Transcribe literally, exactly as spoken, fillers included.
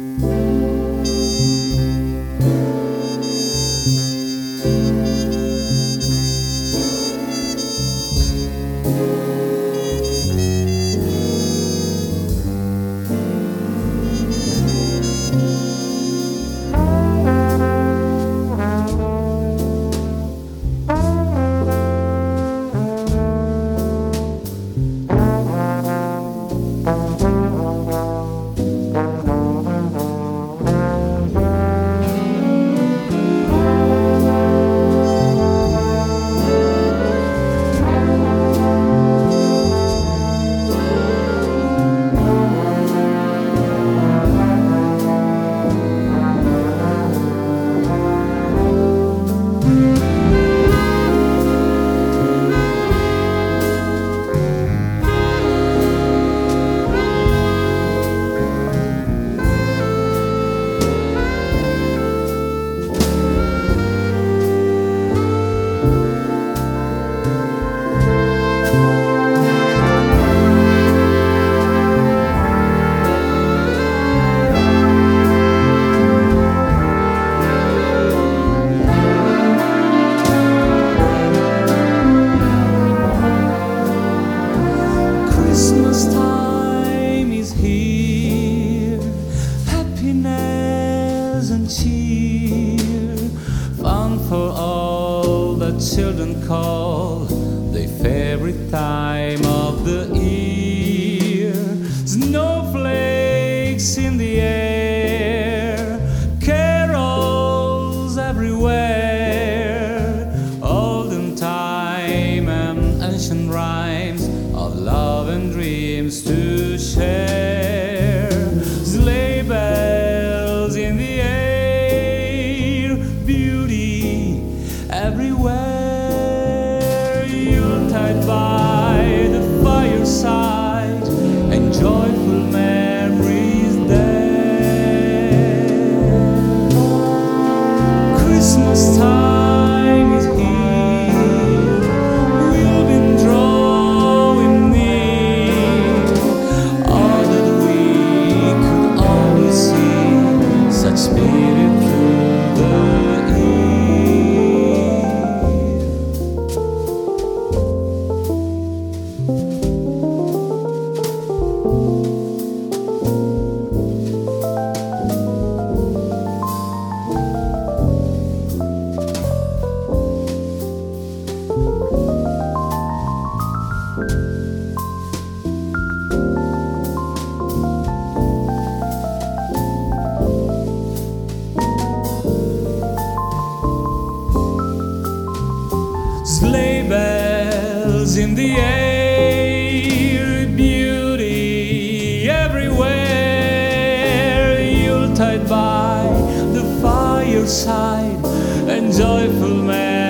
Christmas time is here, happiness and cheer, fun for all the children call the favorite time of the year. Snowflakes in the air, carols everywhere, olden time and ancient rhymes of love and dreams to share. Sleigh bells in the air, beauty everywhere. Yuletide by the fireside, and joyful memories there. Christmas time is here, we've been drawing near, all that we could always see, such spirit through the year. Sleigh bells in the air, beauty everywhere. Yuletide by the fireside, and joyful memories